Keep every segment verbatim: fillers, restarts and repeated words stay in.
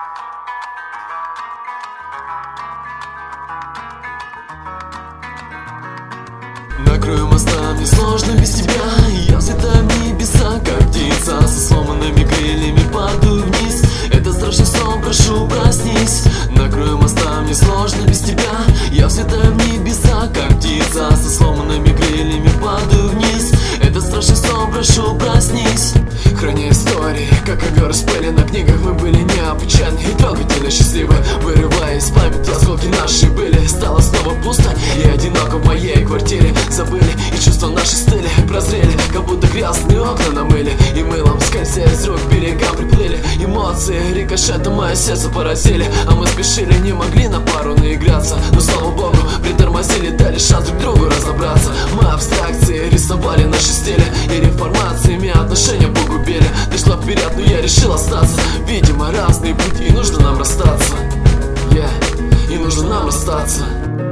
Накрою моста, мне сложно без тебя. Я взлетаю в небеса, как птица, со сломанными крыльями падаю вниз. Это страшный сон, прошу, проснись. Накрою моста, мне сложно без тебя. Я взлетаю в небеса, как птица, со сломанными крыльями падаю вниз. Это страшный сон, прошу, проснись. Храня истории, как ковер из пыли. На книгах мы были необычайны и трогательно счастливы. Вырывая из памяти осколки нашей были. Стало снова пусто и одиноко в моей квартире. Забыли и чувства наши стыли, прозрели, как будто грязные окна намыли. И мылом скользя из рук берегам приплыли. Эмоции рикошетом мое сердце поразили. А мы спешили, не могли на пару наиграться. Но слава богу, притормозили, дали шанс друг другу разобраться. Мы абстракции рисовали наши стили, и реформациями отношения погубили. Ты шла вперед, но я решил остаться. Видимо, разные пути, и нужно нам расстаться. Yeah, и нужно нам расстаться.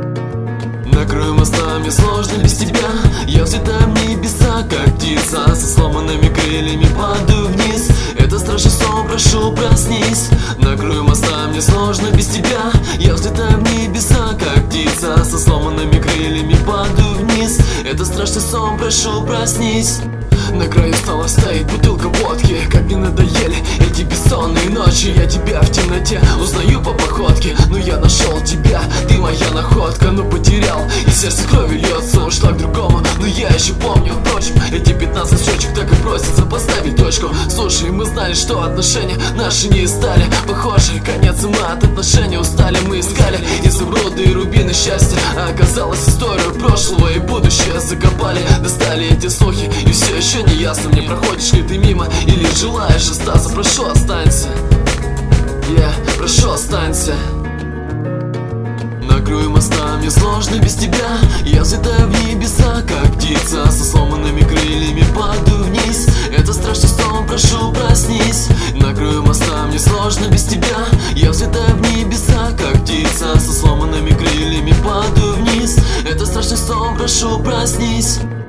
Накрою моста, мне сложно без тебя. Я взлетаю в небеса, как птица, со сломанными крыльями падаю вниз. Это страшный сон, прошу, проснись. Накрою моста, мне сложно без тебя. Я взлетаю в небеса, как птица, со сломанными крыльями падаю вниз. Это страшный сон, прошу, проснись. На краю стола стоит бутылка водки. Как мне надоели эти бессонные ночи. Я тебя в темноте узнаю по походке. Но я нашел тебя, ты моя находка. Но потерял, и сердце кровью льется. Ушла к другому, но я еще помню. Впрочем, эти пятнадцать строчек так и просятся поставить точку. Слушай, мы знали, что отношения наши не стали похожи. Конец, и мы от отношений устали. Мы искали изумруды и рубины счастья, а оказалось, историю прошлого и будущее закопали. Достали эти слухи, и все еще не ясно мне, проходишь ли ты мимо или желаешь остаться. Прошу, останься. Yeah, прошу, останься. Накрою моста, мне сложно без тебя. Я взлетаю в небеса, как птица, со сломанными крыльями падаю вниз. Это страшный сон, прошу, проснись. Накрою моста, мне сложно без тебя. Я взлетаю в небеса, как птица, со сломанными крыльями падаю вниз. Это страшный сон, прошу, проснись.